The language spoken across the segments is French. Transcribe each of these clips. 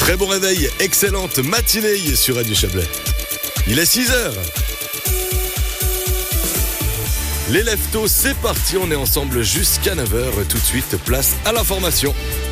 Très bon réveil, excellente matinée sur Radio Chablais. Il est 6h. Les lève-tôt, c'est parti, on est ensemble jusqu'à 9h. Tout de suite, place à l'information.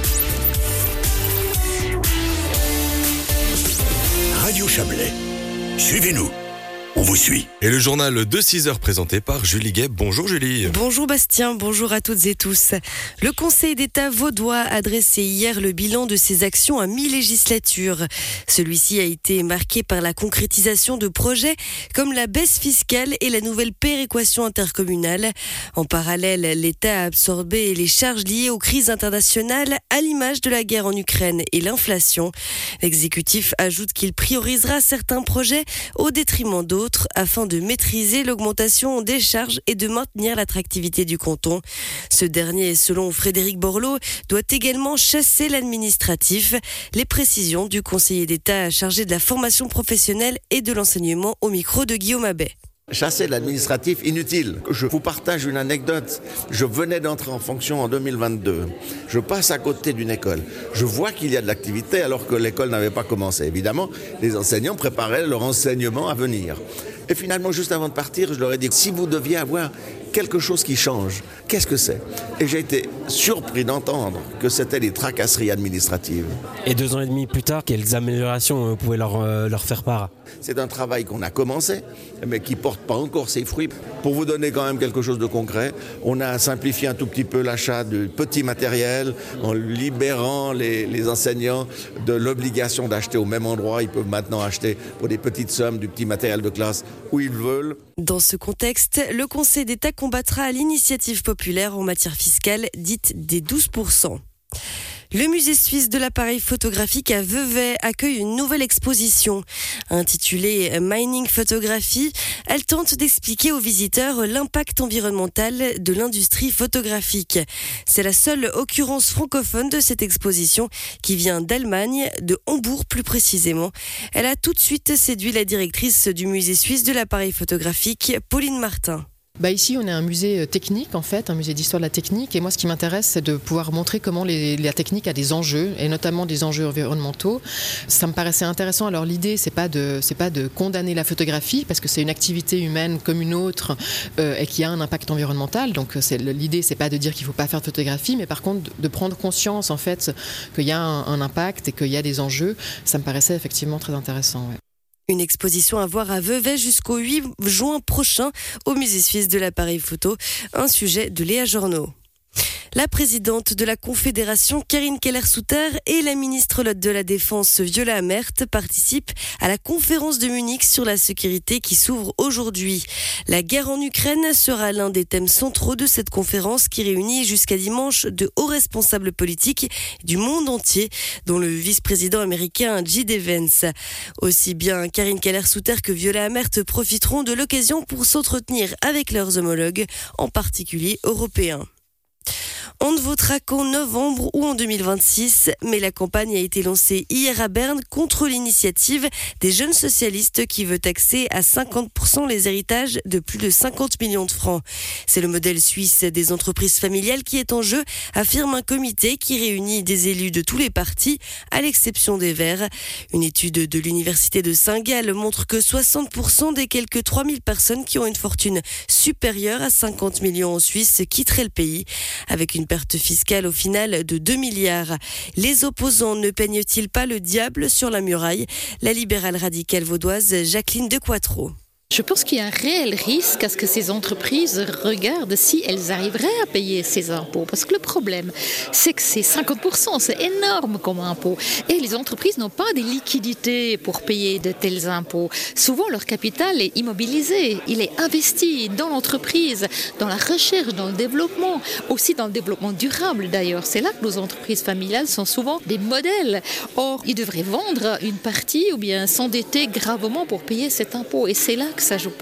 Radio Chablais, suivez-nous, on vous suit. Et le journal de 6h présenté par Julie Guay. Bonjour Julie. Bonjour Bastien, bonjour à toutes et tous. Le Conseil d'État vaudois a dressé hier le bilan de ses actions à mi-législature. Celui-ci a été marqué par la concrétisation de projets comme la baisse fiscale et la nouvelle péréquation intercommunale. En parallèle, l'État a absorbé les charges liées aux crises internationales à l'image de la guerre en Ukraine et l'inflation. L'exécutif ajoute qu'il priorisera certains projets au détriment d'autres afin de maîtriser l'augmentation des charges et de maintenir l'attractivité du canton. Ce dernier, selon Frédéric Borloo, doit également chasser l'administratif. Les précisions du conseiller d'État chargé de la formation professionnelle et de l'enseignement au micro de Guillaume Abbé. Chasser l'administratif inutile. Je vous partage une anecdote. Je venais d'entrer en fonction en 2022. Je passe à côté d'une école. Je vois qu'il y a de l'activité alors que l'école n'avait pas commencé. Évidemment, les enseignants préparaient leur enseignement à venir. Et finalement, juste avant de partir, je leur ai dit, si vous deviez avoir quelque chose qui change, qu'est-ce que c'est ? Et j'ai été surpris d'entendre que c'était les tracasseries administratives. Et 2 ans et demi plus tard, quelles améliorations vous pouvez leur faire part ? C'est un travail qu'on a commencé, mais qui ne porte pas encore ses fruits. Pour vous donner quand même quelque chose de concret, on a simplifié un tout petit peu l'achat de petits matériels en libérant les enseignants de l'obligation d'acheter au même endroit. Ils peuvent maintenant acheter pour des petites sommes du petit matériel de classe où ils veulent. Dans ce contexte, le Conseil d'État combattra l'initiative populaire en matière fiscale dite des 12%. Le musée suisse de l'appareil photographique à Vevey accueille une nouvelle exposition. Intitulée Mining Photographie, elle tente d'expliquer aux visiteurs l'impact environnemental de l'industrie photographique. C'est la seule occurrence francophone de cette exposition qui vient d'Allemagne, de Hambourg plus précisément. Elle a tout de suite séduit la directrice du musée suisse de l'appareil photographique, Pauline Martin. Ici, on est un musée technique, en fait, un musée d'histoire de la technique. Et moi, ce qui m'intéresse, c'est de pouvoir montrer comment la technique a des enjeux, et notamment des enjeux environnementaux. Ça me paraissait intéressant. Alors, l'idée, c'est pas de condamner la photographie, parce que c'est une activité humaine comme une autre, et qui a un impact environnemental. Donc, l'idée, c'est pas de dire qu'il faut pas faire de photographie, mais par contre, de prendre conscience, en fait, qu'il y a un impact et qu'il y a des enjeux. Ça me paraissait effectivement très intéressant, ouais. Une exposition à voir à Vevey jusqu'au 8 juin prochain au musée suisse de l'appareil photo, un sujet de Léa Journeau. La présidente de la Confédération, Karine Keller-Souter, et la ministre de la Défense, Viola Amert, participent à la conférence de Munich sur la sécurité qui s'ouvre aujourd'hui. La guerre en Ukraine sera l'un des thèmes centraux de cette conférence qui réunit jusqu'à dimanche de hauts responsables politiques du monde entier, dont le vice-président américain J.D. Vance. Aussi bien Karine Keller-Souter que Viola Amert profiteront de l'occasion pour s'entretenir avec leurs homologues, en particulier européens. On ne votera qu'en novembre ou en 2026, mais la campagne a été lancée hier à Berne contre l'initiative des jeunes socialistes qui veut taxer à 50% les héritages de plus de 50 millions de francs. C'est le modèle suisse des entreprises familiales qui est en jeu, affirme un comité qui réunit des élus de tous les partis, à l'exception des Verts. Une étude de l'université de Saint-Gall montre que 60% des quelques 3000 personnes qui ont une fortune supérieure à 50 millions en Suisse quitteraient le pays, avec une perte fiscale au final de 2 milliards. Les opposants ne peignent-ils pas le diable sur la muraille ? La libérale radicale vaudoise Jacqueline De Quattro. Je pense qu'il y a un réel risque à ce que ces entreprises regardent si elles arriveraient à payer ces impôts. Parce que le problème, c'est que c'est 50%, c'est énorme comme impôt. Et les entreprises n'ont pas des liquidités pour payer de tels impôts. Souvent, leur capital est immobilisé. Il est investi dans l'entreprise, dans la recherche, dans le développement, aussi dans le développement durable d'ailleurs. C'est là que nos entreprises familiales sont souvent des modèles. Or, ils devraient vendre une partie ou bien s'endetter gravement pour payer cet impôt. Et c'est là que ça joue pas.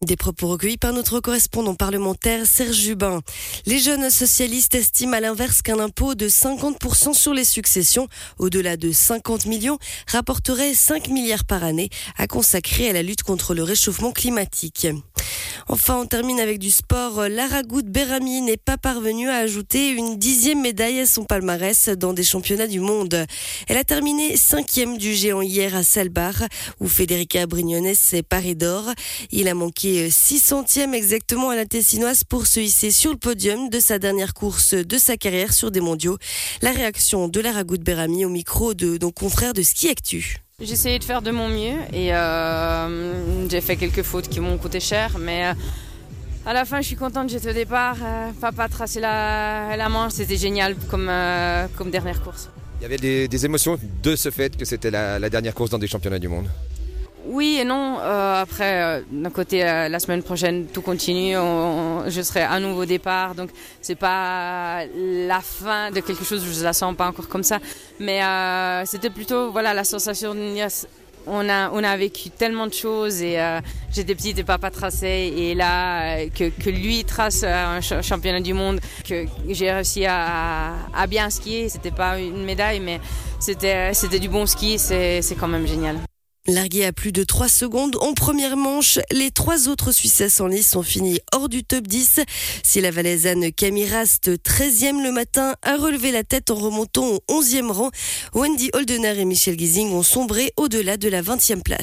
Des propos recueillis par notre correspondant parlementaire Serge Jubin. Les jeunes socialistes estiment à l'inverse qu'un impôt de 50% sur les successions, au-delà de 50 millions, rapporterait 5 milliards par année à consacrer à la lutte contre le réchauffement climatique. Enfin, on termine avec du sport. Lara Gout-Berami n'est pas parvenue à ajouter une 10e médaille à son palmarès dans des championnats du monde. Elle a terminé 5e du géant hier à Salbar, où Federica Brignones est parée d'or. Il a manqué 6 centièmes exactement à la Tessinoise pour se hisser sur le podium de sa dernière course de sa carrière sur des mondiaux. La réaction de Lara Gout-Berami au micro de nos confrères de Ski Actu. J'ai essayé de faire de mon mieux et j'ai fait quelques fautes qui m'ont coûté cher, mais à la fin je suis contente, j'étais au départ, pas tracer la manche, c'était génial comme dernière course. Il y avait des émotions de ce fait que c'était la dernière course dans des championnats du monde. Oui et non, après d'un côté la semaine prochaine tout continue, je serai à nouveau au départ, donc c'est pas la fin de quelque chose, je la sens pas encore comme ça, mais c'était plutôt la sensation de dire on a vécu tellement de choses et j'étais petite et papa traçait et là que lui trace un championnat du monde, que j'ai réussi à bien skier, c'était pas une médaille mais c'était du bon ski, c'est quand même génial. Largué à plus de 3 secondes en première manche, les 3 autres Suissesses en lice ont fini hors du top 10. Si la Valaisanne Camille Rast, 13e le matin, a relevé la tête en remontant au 11e rang, Wendy Holdener et Michel Giesing ont sombré au-delà de la 20e place.